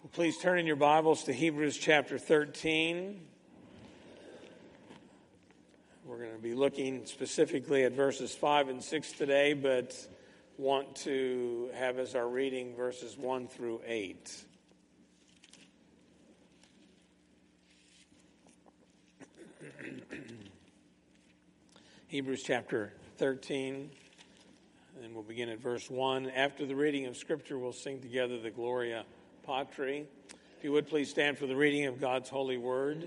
Please turn in your Bibles to Hebrews chapter 13. We're going to be looking specifically at verses 5 and 6 today, but want to have as our reading verses 1 through 8. Hebrews chapter 13, and we'll begin at verse 1. After the reading of Scripture, we'll sing together the Gloria Patri. If you would please stand for the reading of God's holy word.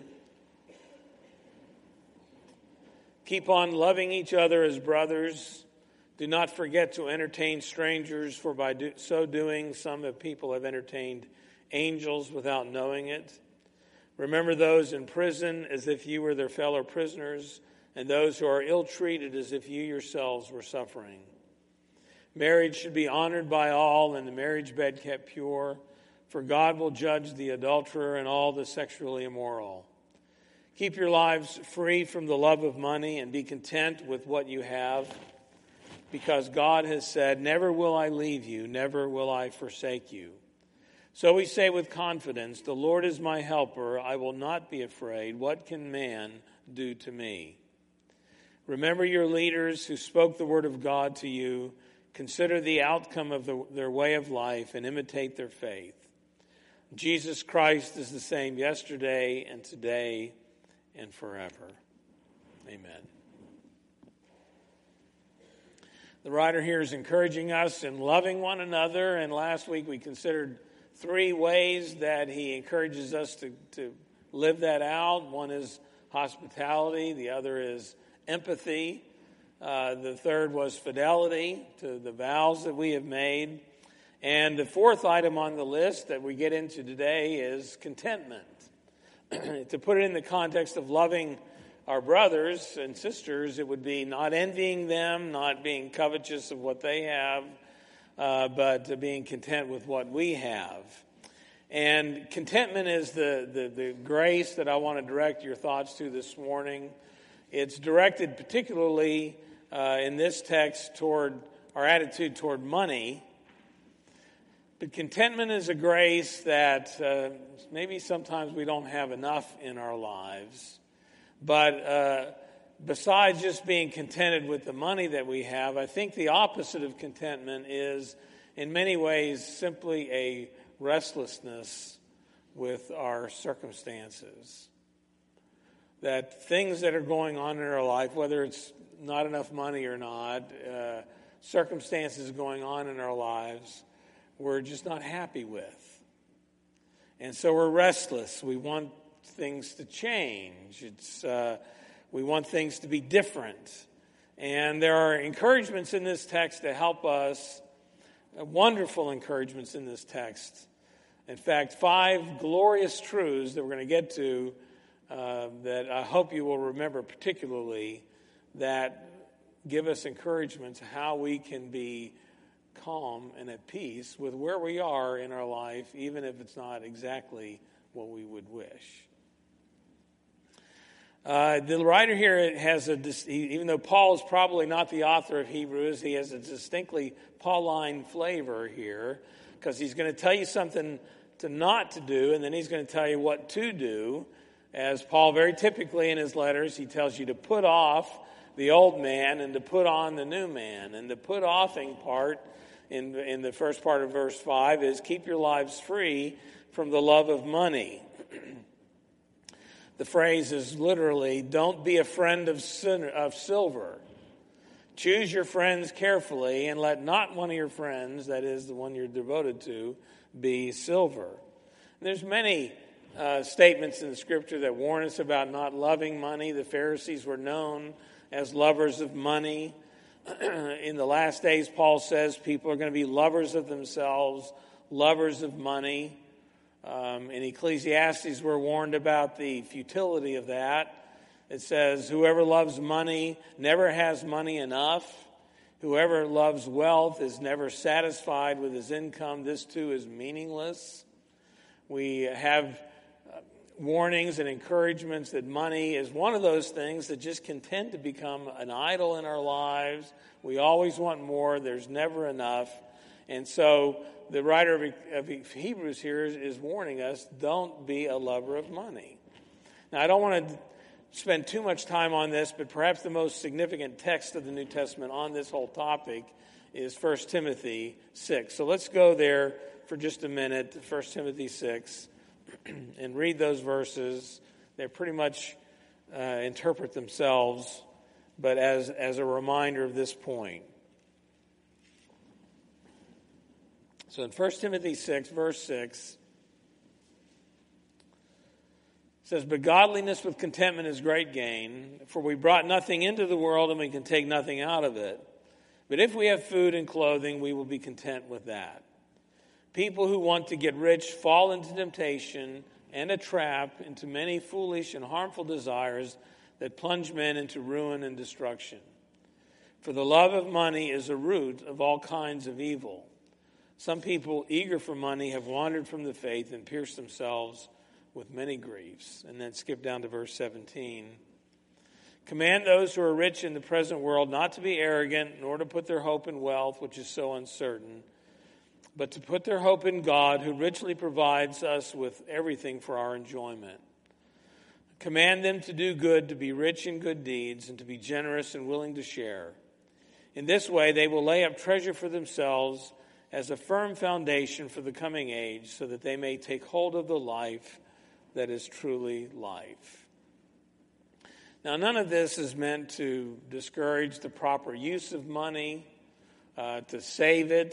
Keep on loving each other as brothers. Do not forget to entertain strangers, for by so doing, some people have entertained angels without knowing it. Remember those in prison as if you were their fellow prisoners, and those who are ill-treated as if you yourselves were suffering. Marriage should be honored by all, and the marriage bed kept pure, for God will judge the adulterer and all the sexually immoral. Keep your lives free from the love of money and be content with what you have, because God has said, "Never will I leave you, never will I forsake you." So we say with confidence, "The Lord is my helper, I will not be afraid. What can man do to me?" Remember your leaders who spoke the word of God to you. Consider the outcome of their way of life and imitate their faith. Jesus Christ is the same yesterday and today and forever. Amen. The writer here is encouraging us in loving one another, and last week we considered 3 ways that he encourages us to live that out. One is hospitality, the other is empathy, the third was fidelity to the vows that we have made. And the 4th item on the list that we get into today is contentment. To put it in the context of loving our brothers and sisters, it would be not envying them, not being covetous of what they have, but being content with what we have. And contentment is the grace that I want to direct your thoughts to this morning. It's directed particularly in this text toward our attitude toward money. But contentment is a grace that maybe sometimes we don't have enough in our lives. But besides just being contented with the money that we have, I think the opposite of contentment is in many ways simply a restlessness with our circumstances. That things that are going on in our life, whether it's not enough money or not, circumstances going on in our lives, we're just not happy with. And so we're restless. We want things to change. We want things to be different. And there are encouragements in this text to help us, wonderful encouragements in this text. In fact, 5 glorious truths that we're going to get to that I hope you will remember particularly, that give us encouragement to how we can be calm and at peace with where we are in our life, even if it's not exactly what we would wish. The writer here has even though Paul is probably not the author of Hebrews, he has a distinctly Pauline flavor here, because he's going to tell you something to not to do, and then he's going to tell you what to do. As Paul very typically in his letters, he tells you to put off the old man and to put on the new man. And the put offing part in the first part of verse 5 is keep your lives free from the love of money. The phrase is literally, don't be a friend of silver. Choose your friends carefully, and let not one of your friends, that is the one you're devoted to, be silver. And there's many statements in the Scripture that warn us about not loving money. The Pharisees were known as lovers of money. In the last days, Paul says people are going to be lovers of themselves, lovers of money. In Ecclesiastes, we're warned about the futility of that. It says, whoever loves money never has money enough. Whoever loves wealth is never satisfied with his income. This too is meaningless. We have warnings and encouragements that money is one of those things that just can tend to become an idol in our lives. We always want more. There's never enough. And so the writer of Hebrews here is warning us, don't be a lover of money. Now, I don't want to spend too much time on this, but perhaps the most significant text of the New Testament on this whole topic is 1 Timothy 6. So let's go there for just a minute, 1 Timothy 6, and read those verses. They pretty much interpret themselves, but as a reminder of this point. So in 1 Timothy 6, verse 6, it says, "But godliness with contentment is great gain, for we brought nothing into the world and we can take nothing out of it. But if we have food and clothing, we will be content with that." People who want to get rich fall into temptation and a trap, into many foolish and harmful desires that plunge men into ruin and destruction. For the love of money is a root of all kinds of evil. Some people eager for money have wandered from the faith and pierced themselves with many griefs. And then skip down to verse 17. "Command those who are rich in the present world not to be arrogant, nor to put their hope in wealth, which is so uncertain, but to put their hope in God, who richly provides us with everything for our enjoyment. Command them to do good, to be rich in good deeds, and to be generous and willing to share. In this way they will lay up treasure for themselves as a firm foundation for the coming age, so that they may take hold of the life that is truly life." Now, none of this is meant to discourage the proper use of money, to save it,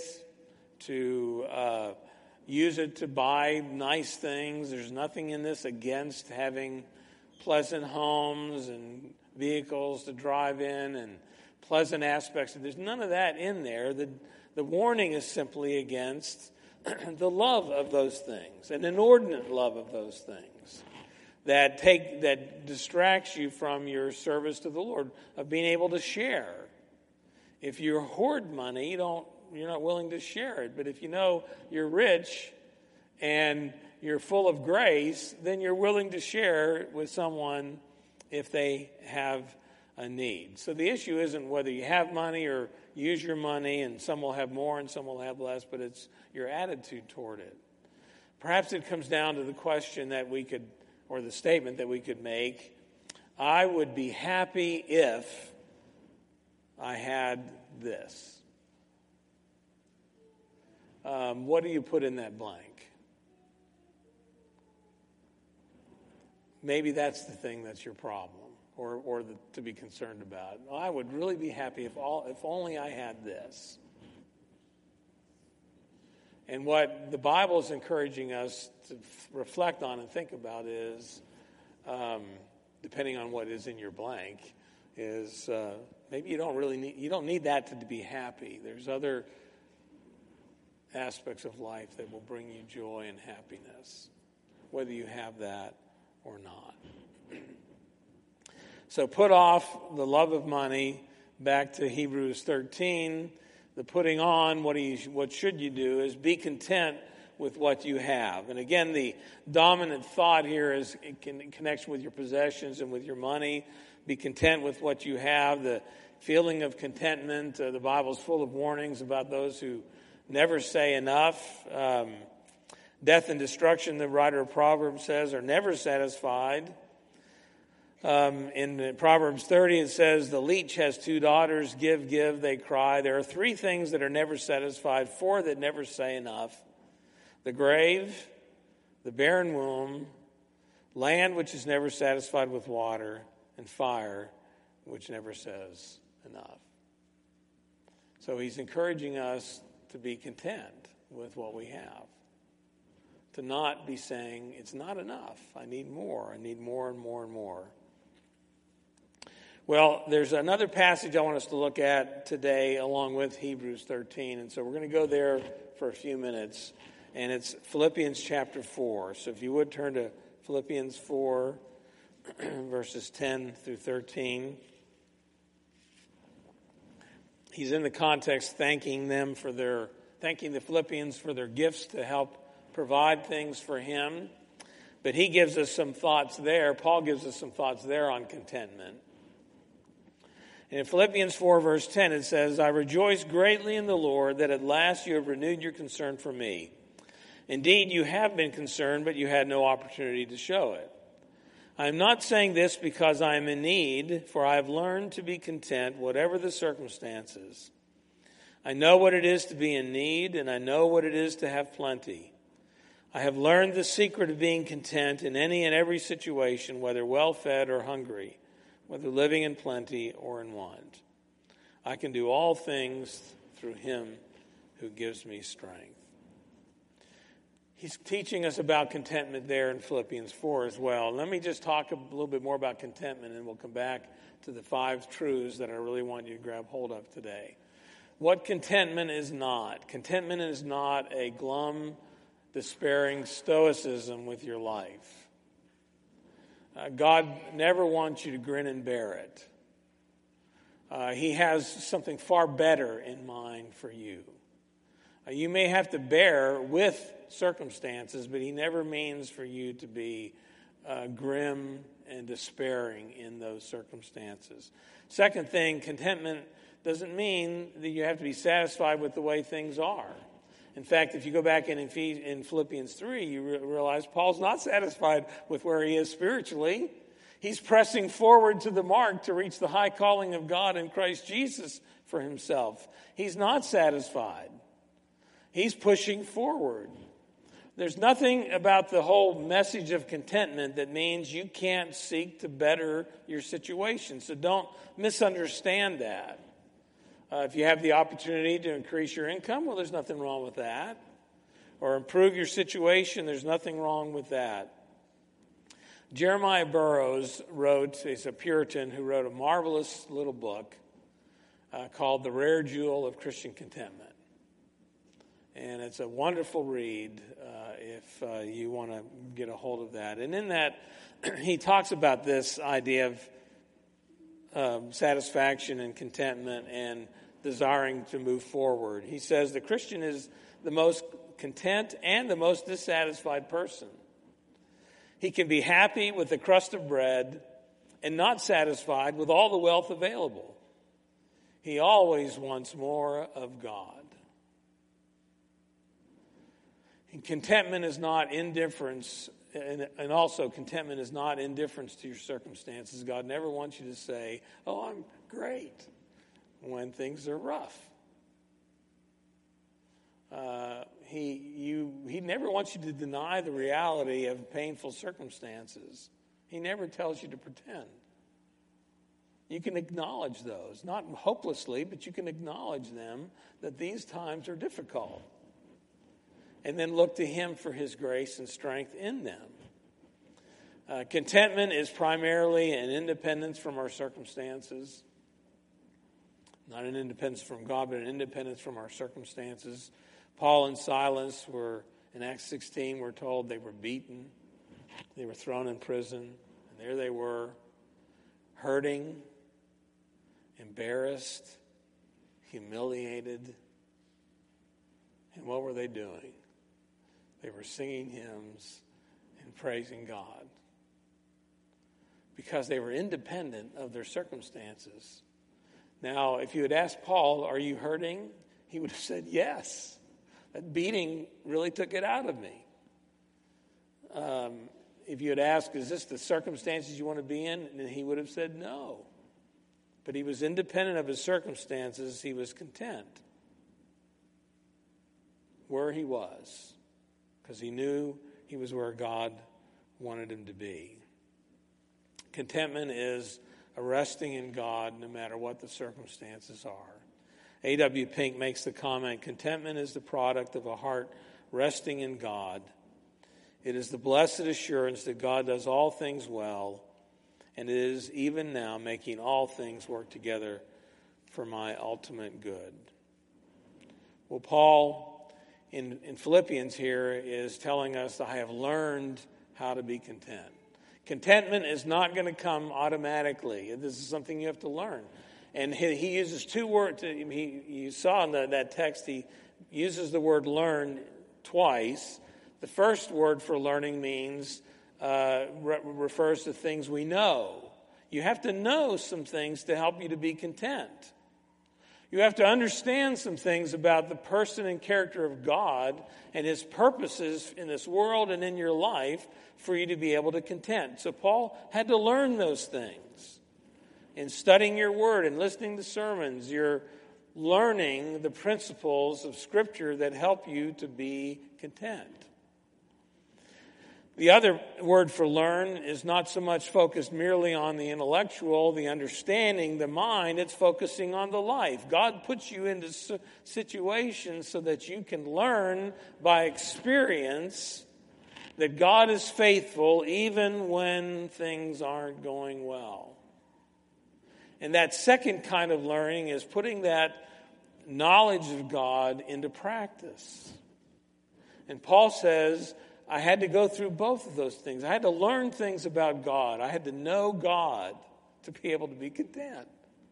to use it to buy nice things. There's nothing in this against having pleasant homes and vehicles to drive in and pleasant aspects. There's none of that in there. The warning is simply against the love of those things, an inordinate love of those things that distracts you from your service to the Lord, of being able to share. If you hoard money, you're not willing to share it. But if you know you're rich and you're full of grace, then you're willing to share with someone if they have a need. So the issue isn't whether you have money or use your money, and some will have more and some will have less, but it's your attitude toward it. Perhaps it comes down to the question that we could, or the statement that we could make, I would be happy if I had this. What do you put in that blank? Maybe that's the thing that's your problem, or to be concerned about. I would really be happy if only I had this. And what the Bible is encouraging us to reflect on and think about is, depending on what is in your blank, is maybe you don't need that to be happy. There's other aspects of life that will bring you joy and happiness, whether you have that or not. So put off the love of money. Back to Hebrews 13. The putting on, what should you do is be content with what you have. And again, the dominant thought here is in connection with your possessions and with your money. Be content with what you have. The feeling of contentment, the Bible's full of warnings about those who never say enough. Death and destruction, the writer of Proverbs says, are never satisfied. In Proverbs 30, it says, the leech has two daughters, give, give, they cry. There are three things that are never satisfied, four that never say enough. The grave, the barren womb, land which is never satisfied with water, and fire which never says enough. So he's encouraging us to be content with what we have. To not be saying, it's not enough. I need more. I need more and more and more. Well, there's another passage I want us to look at today along with Hebrews 13. And so we're going to go there for a few minutes. And it's Philippians chapter 4. So if you would turn to Philippians 4, verses 10 through 13. He's in the context thanking the Philippians for their gifts to help provide things for him. But he gives us some thoughts there. Paul gives us some thoughts there on contentment. And in Philippians 4, verse 10, it says, I rejoice greatly in the Lord that at last you have renewed your concern for me. Indeed, you have been concerned, but you had no opportunity to show it. I am not saying this because I am in need, for I have learned to be content, whatever the circumstances. I know what it is to be in need, and I know what it is to have plenty. I have learned the secret of being content in any and every situation, whether well-fed or hungry, whether living in plenty or in want. I can do all things through him who gives me strength. He's teaching us about contentment there in Philippians 4 as well. Let me just talk a little bit more about contentment, and we'll come back to the 5 truths that I really want you to grab hold of today. What contentment is not. Contentment is not a glum, despairing stoicism with your life. God never wants you to grin and bear it. He has something far better in mind for you. You may have to bear with circumstances, but he never means for you to be grim and despairing in those circumstances. Second thing, contentment doesn't mean that you have to be satisfied with the way things are. In fact, if you go back in Philippians 3, you realize Paul's not satisfied with where he is spiritually. He's pressing forward to the mark to reach the high calling of God in Christ Jesus for himself. He's not satisfied. He's pushing forward. There's nothing about the whole message of contentment that means you can't seek to better your situation. So don't misunderstand that. If you have the opportunity to increase your income, well, there's nothing wrong with that. Or improve your situation, there's nothing wrong with that. Jeremiah Burroughs he's a Puritan who wrote a marvelous little book called The Rare Jewel of Christian Contentment. And it's a wonderful read if you want to get a hold of that. And in that, he talks about this idea of satisfaction and contentment and desiring to move forward. He says the Christian is the most content and the most dissatisfied person. He can be happy with a crust of bread and not satisfied with all the wealth available. He always wants more of God. And contentment is not indifference, and also contentment is not indifference to your circumstances. God never wants you to say, oh, I'm great, when things are rough. He never wants you to deny the reality of painful circumstances. He never tells you to pretend. You can acknowledge those, not hopelessly, but you can acknowledge them, that these times are difficult. And then look to him for his grace and strength in them. Contentment is primarily an independence from our circumstances. Not an independence from God, but an independence from our circumstances. Paul and Silas were, in Acts 16, we're told they were beaten. They were thrown in prison. And there they were, hurting, embarrassed, humiliated. And what were they doing? They were singing hymns and praising God. Because they were independent of their circumstances. Now, if you had asked Paul, are you hurting? He would have said, yes. That beating really took it out of me. If you had asked, is this the circumstances you want to be in? And he would have said no. But he was independent of his circumstances. He was content where he was. Because he knew he was where God wanted him to be. Contentment is a resting in God no matter what the circumstances are. A.W. Pink makes the comment, contentment is the product of a heart resting in God. It is the blessed assurance that God does all things well, and it is even now making all things work together for my ultimate good. Well, Paul in Philippians here is telling us that I have learned how to be content. Contentment is not going to come automatically. This is something you have to learn. And he uses 2 words. You saw in that text, he uses the word learn twice. The first word for learning means refers to things we know. You have to know some things to help you to be content. You have to understand some things about the person and character of God and His purposes in this world and in your life for you to be able to content. So Paul had to learn those things. In studying your word and listening to sermons, you're learning the principles of Scripture that help you to be content. The other word for learn is not so much focused merely on the intellectual, the understanding, the mind. It's focusing on the life. God puts you into situations so that you can learn by experience that God is faithful even when things aren't going well. And that second kind of learning is putting that knowledge of God into practice. And Paul says, I had to go through both of those things. I had to learn things about God. I had to know God to be able to be content.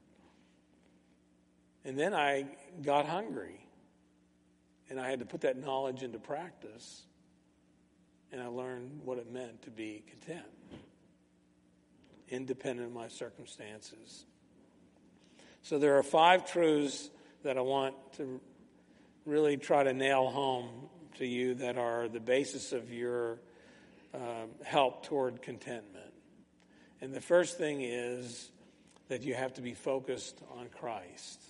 And then I got hungry. And I had to put that knowledge into practice. And I learned what it meant to be content, independent of my circumstances. So there are 5 truths that I want to really try to nail home to you that are the basis of your help toward contentment. And the first thing is that you have to be focused on Christ.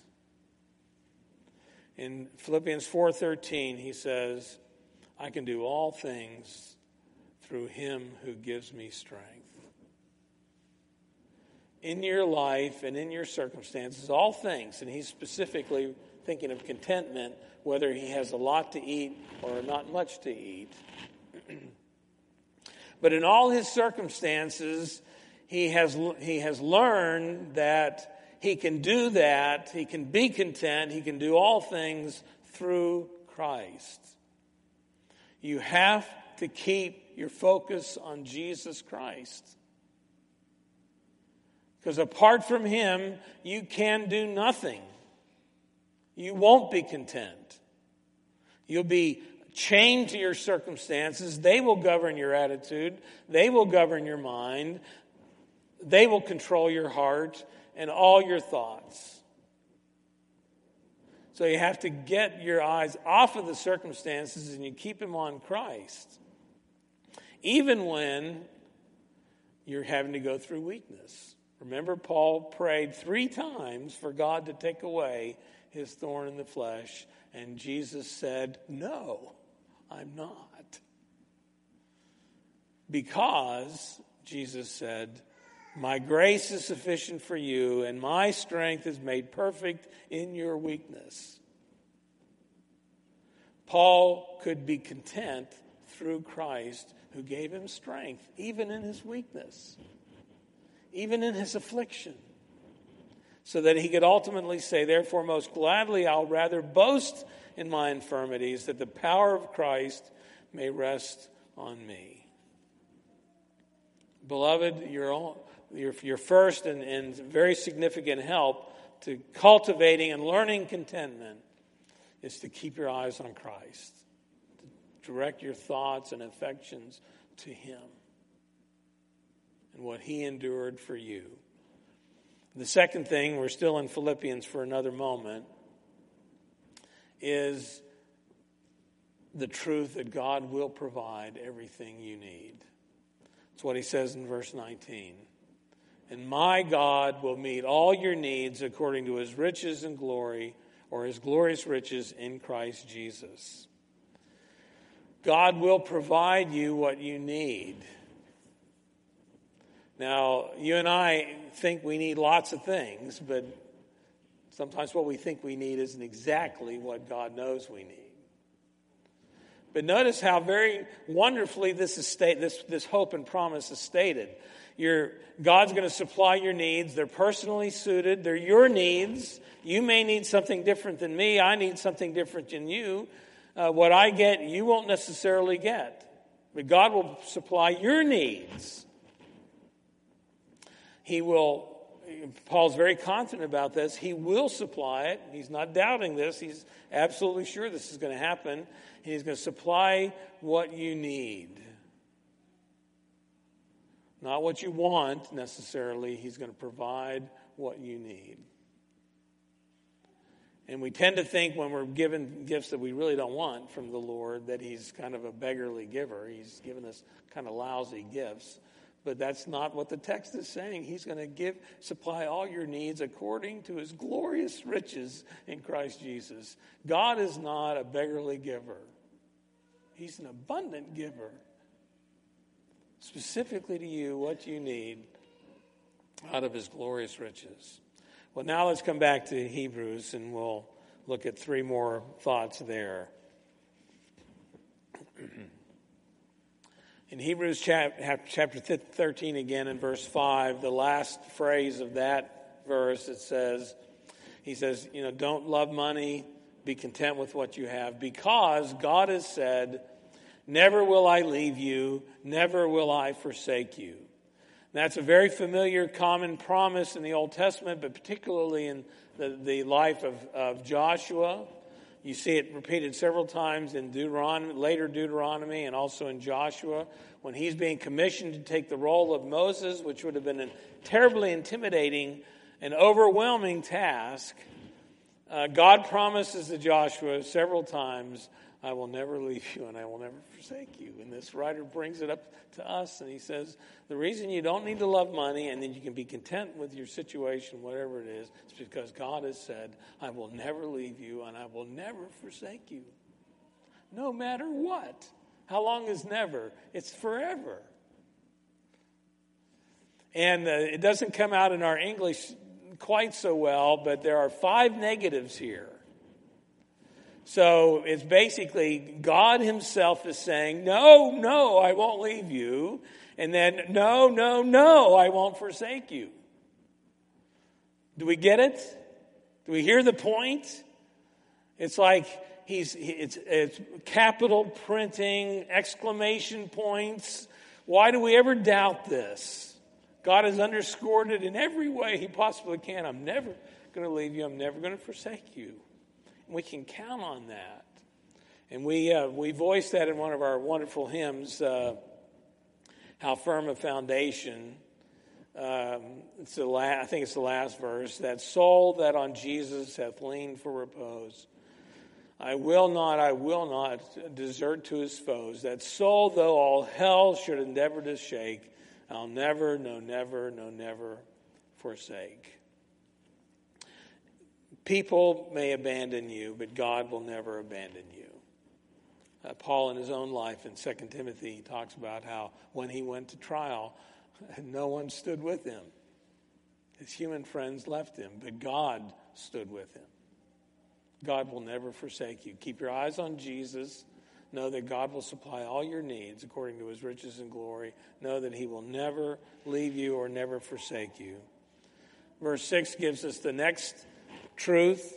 In Philippians 4:13, he says, I can do all things through Him who gives me strength. In your life and in your circumstances, all things, and he's specifically thinking of contentment, whether he has a lot to eat or not much to eat. But in all his circumstances, he has learned that he can do that, he can be content, he can do all things through Christ. You have to keep your focus on Jesus Christ. Because apart from Him, you can do nothing. You won't be content. You'll be chained to your circumstances. They will govern your attitude. They will govern your mind. They will control your heart and all your thoughts. So you have to get your eyes off of the circumstances and you keep them on Christ. Even when you're having to go through weakness. Remember, Paul prayed 3 times for God to take away his thorn in the flesh. And Jesus said, no, I'm not. Because, Jesus said, my grace is sufficient for you, and my strength is made perfect in your weakness. Paul could be content through Christ, who gave him strength, even in his weakness, even in his affliction, so that he could ultimately say, therefore, most gladly I'll rather boast in my infirmities, that the power of Christ may rest on me. Beloved, your first and very significant help to cultivating and learning contentment is to keep your eyes on Christ, to direct your thoughts and affections to Him and what He endured for you. The second thing, we're still in Philippians for another moment, is the truth that God will provide everything you need. That's what he says in verse 19. And my God will meet all your needs according to His riches and glory, or His glorious riches in Christ Jesus. God will provide you what you need. Now, you and I think we need lots of things, but sometimes what we think we need isn't exactly what God knows we need. But notice how very wonderfully this hope and promise is stated. God's going to supply your needs. They're personally suited. They're your needs. You may need something different than me. I need something different than you. What I get, you won't necessarily get. But God will supply your needs. He will, Paul's very confident about this. He will supply it. He's not doubting this. He's absolutely sure this is going to happen. He's going to supply what you need. Not what you want necessarily. He's going to provide what you need. And we tend to think when we're given gifts that we really don't want from the Lord that he's kind of a beggarly giver. He's given us kind of lousy gifts. But that's not what the text is saying. He's going to supply all your needs according to his glorious riches in Christ Jesus. God is not a beggarly giver. He's an abundant giver. Specifically to you, what you need out of his glorious riches. Well, now let's come back to Hebrews, and we'll look at 3 more thoughts there. In Hebrews chapter 13 again, in verse 5, the last phrase of that verse, he says, don't love money, be content with what you have, because God has said, never will I leave you, never will I forsake you. That's a very familiar, common promise in the Old Testament, but particularly in the life of Joshua. You see it repeated several times in later Deuteronomy, and also in Joshua, when he's being commissioned to take the role of Moses, which would have been a terribly intimidating and overwhelming task. God promises to Joshua several times, I will never leave you and I will never forsake you. And this writer brings it up to us, and he says, the reason you don't need to love money and then you can be content with your situation, whatever it is because God has said, I will never leave you and I will never forsake you. No matter what. How long is never? It's forever. And it doesn't come out in our English quite so well, but there are 5 negatives here. So it's basically God himself is saying, no, I won't leave you. And then, no, I won't forsake you. Do we get it? Do we hear the point? It's like it's capital printing, exclamation points. Why do we ever doubt this? God has underscored it in every way he possibly can. I'm never going to leave you. I'm never going to forsake you. We can count on that. And we voiced that in one of our wonderful hymns, How Firm a Foundation. I think it's the last verse. That soul that on Jesus hath leaned for repose. I will not desert to his foes. That soul, though all hell should endeavor to shake, I'll never, no never forsake. People may abandon you, but God will never abandon you. Paul in his own life in 2 Timothy talks about how when he went to trial, no one stood with him. His human friends left him, but God stood with him. God will never forsake you. Keep your eyes on Jesus. Know that God will supply all your needs according to his riches and glory. Know that he will never leave you or never forsake you. Verse 6 gives us the next truth.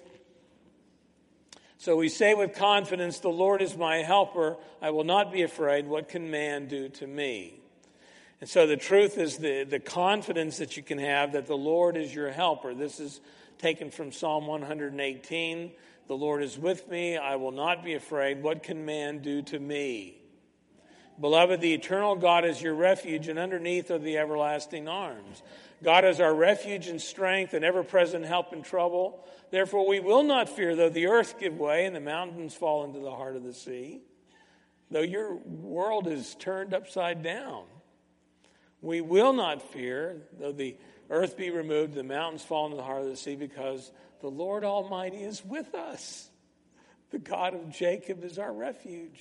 So we say with confidence, the Lord is my helper. I will not be afraid. What can man do to me? And so the truth is the confidence that you can have that the Lord is your helper. This is taken from Psalm 118. The Lord is with me. I will not be afraid. What can man do to me? Beloved, the eternal God is your refuge, and underneath are the everlasting arms. God is our refuge and strength and ever-present help in trouble. Therefore we will not fear, though the earth give way and the mountains fall into the heart of the sea. Though your world is turned upside down. We will not fear, though the earth be removed, the mountains fall into the heart of the sea, because the Lord Almighty is with us. The God of Jacob is our refuge.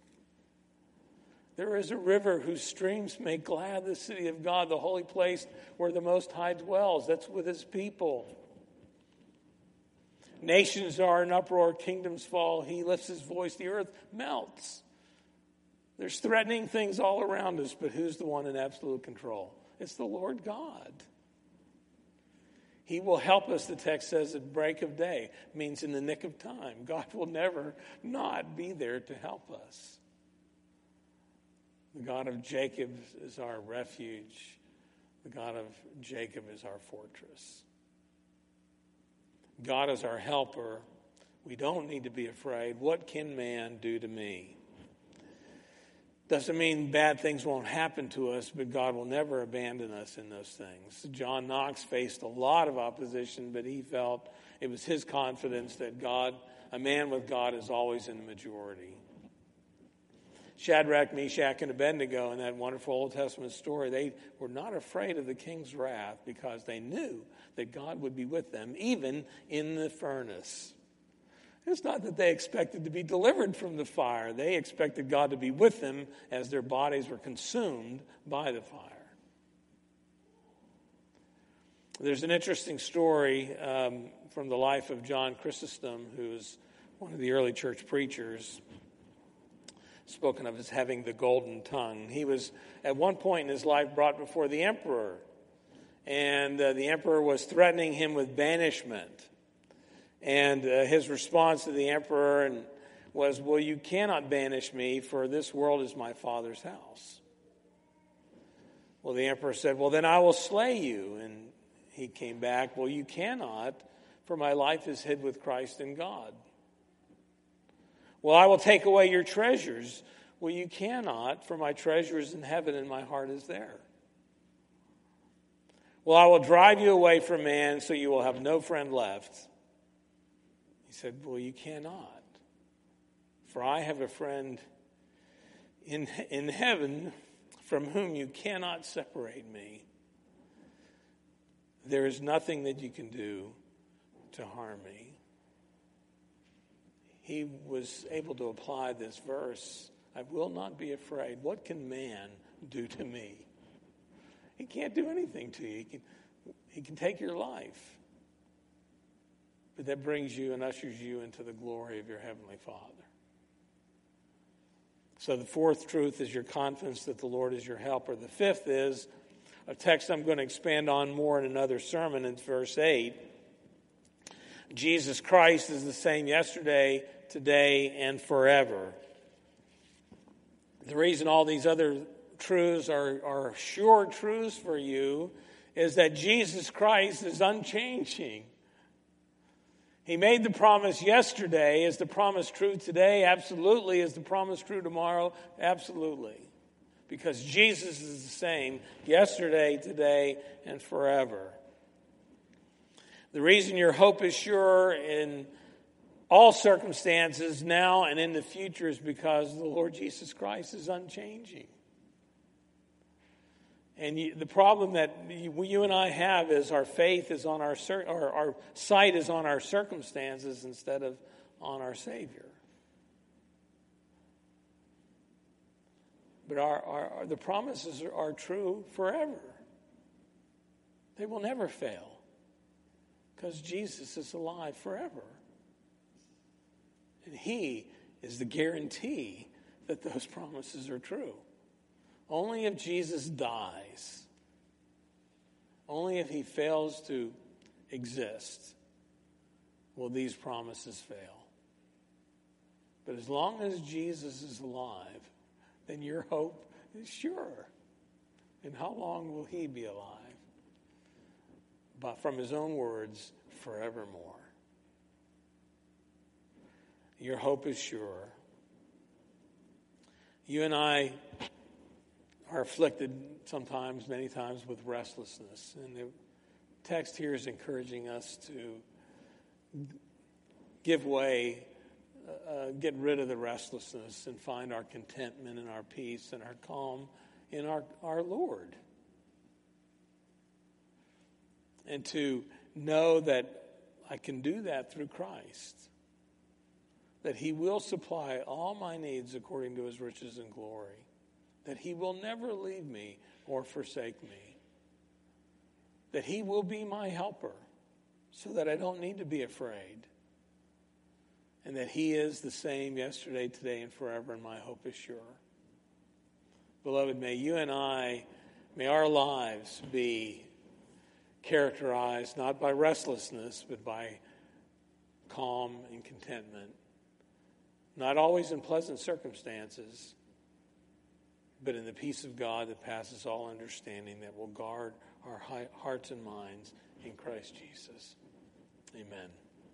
There is a river whose streams make glad the city of God, the holy place where the Most High dwells. That's with his people. Nations are in uproar, kingdoms fall. He lifts his voice, the earth melts. There's threatening things all around us, but who's the one in absolute control? It's the Lord God. He will help us, the text says, at break of day. It means in the nick of time. God will never not be there to help us. The God of Jacob is our refuge. The God of Jacob is our fortress. God is our helper. We don't need to be afraid. What can man do to me? Doesn't mean bad things won't happen to us, but God will never abandon us in those things. John Knox faced a lot of opposition, but he felt it was his confidence that God, a man with God, is always in the majority. Shadrach, Meshach, and Abednego, in that wonderful Old Testament story, they were not afraid of the king's wrath because they knew that God would be with them, even in the furnace. It's not that they expected to be delivered from the fire. They expected God to be with them as their bodies were consumed by the fire. There's an interesting story from the life of John Chrysostom, who was one of the early church preachers, spoken of as having the golden tongue. He was, at one point in his life, brought before the emperor, and the emperor was threatening him with banishment. And his response to the emperor was, well, you cannot banish me, for this world is my Father's house. Well, the emperor said, well, then I will slay you. And he came back, well, you cannot, for my life is hid with Christ in God. Well, I will take away your treasures. Well, you cannot, for my treasure is in heaven and my heart is there. Well, I will drive you away from man, so you will have no friend left. He said, well, you cannot, for I have a friend in heaven from whom you cannot separate me. There is nothing that you can do to harm me. He was able to apply this verse, I will not be afraid. What can man do to me? He can't do anything to you. He can take your life. But that brings you and ushers you into the glory of your Heavenly Father. So the fourth truth is your confidence that the Lord is your helper. The fifth is a text I'm going to expand on more in another sermon. It's verse 8. Jesus Christ is the same yesterday, today, and forever. The reason all these other truths are sure truths for you is that Jesus Christ is unchanging. He made the promise yesterday. Is the promise true today? Absolutely. Is the promise true tomorrow? Absolutely. Because Jesus is the same yesterday, today, and forever. The reason your hope is sure in all circumstances now and in the future is because the Lord Jesus Christ is unchanging. And the problem that you and I have is our faith is on our sight is on our circumstances instead of on our Savior. But the promises are true forever. They will never fail because Jesus is alive forever. And He is the guarantee that those promises are true. Only if Jesus dies, only if He fails to exist, will these promises fail. But as long as Jesus is alive, then your hope is sure. And how long will He be alive? But from His own words, forevermore. Your hope is sure. You and I are afflicted sometimes, many times, with restlessness. And the text here is encouraging us to give way, get rid of the restlessness and find our contentment and our peace and our calm in our Lord. And to know that I can do that through Christ. That He will supply all my needs according to His riches and glory. That He will never leave me or forsake me. That He will be my helper so that I don't need to be afraid. And that He is the same yesterday, today, and forever, and my hope is sure. Beloved, may our lives be characterized not by restlessness, but by calm and contentment. Not always in pleasant circumstances, but in the peace of God that passes all understanding, that will guard our hearts and minds in Christ Jesus. Amen.